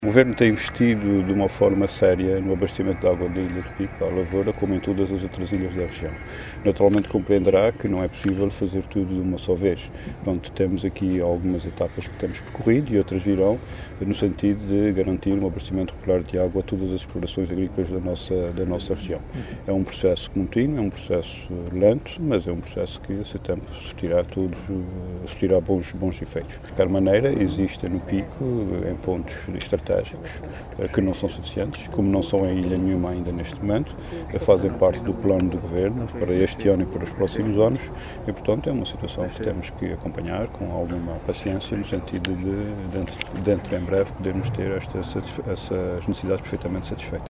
O Governo tem investido de uma forma séria no abastecimento de água da Ilha de Pico, à Lavoura, como em todas as outras ilhas da região. Naturalmente compreenderá que não é possível fazer tudo de uma só vez. Portanto, temos aqui algumas etapas que temos percorrido e outras virão, no sentido de garantir um abastecimento regular de água a todas as explorações agrícolas da nossa região. É um processo contínuo, é um processo lento, mas é um processo que, a seu tempo, surtirá bons efeitos. De qualquer maneira, existem no Pico, em pontos estratégicos, que não são suficientes, como não são em ilha nenhuma ainda neste momento, fazem parte do plano do Governo para este ano e para os próximos anos e, portanto, é uma situação que temos que acompanhar com alguma paciência, no sentido de dentro em breve, podermos ter essas necessidades perfeitamente satisfeitas.